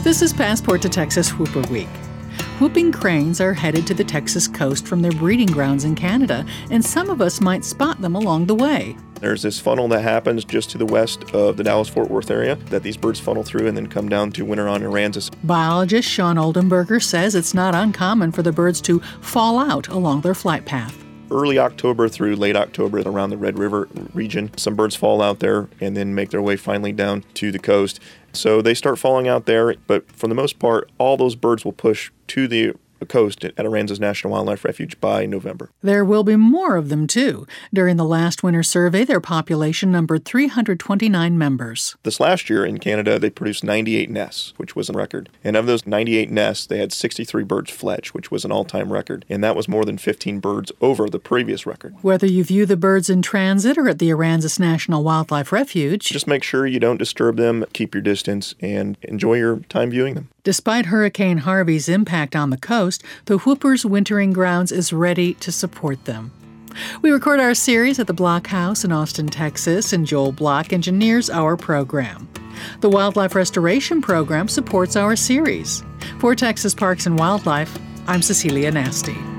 This is Passport to Texas Whooper Week. Whooping cranes are headed to the Texas coast from their breeding grounds in Canada, and some of us might spot them along the way. There's this funnel that happens just to the west of the Dallas-Fort Worth area that these birds funnel through and then come down to winter on Aransas. Biologist Sean Oldenburger says it's not uncommon for the birds to fall out along their flight path. Early October through late October around the Red River region, some birds fall out there and then make their way finally down to the coast. So they start falling out there, but for the most part, all those birds will push to the coast at Aransas National Wildlife Refuge by November. There will be more of them, too. During the last winter survey, their population numbered 329 members. This last year in Canada, they produced 98 nests, which was a record. And of those 98 nests, they had 63 birds fledge, which was an all-time record. And that was more than 15 birds over the previous record. Whether you view the birds in transit or at the Aransas National Wildlife Refuge, just make sure you don't disturb them, keep your distance, and enjoy your time viewing them. Despite Hurricane Harvey's impact on the coast, the Whoopers' wintering grounds is ready to support them. We record our series at the Block House in Austin, Texas, and Joel Block engineers our program. The Wildlife Restoration Program supports our series. For Texas Parks and Wildlife, I'm Cecilia Nasty.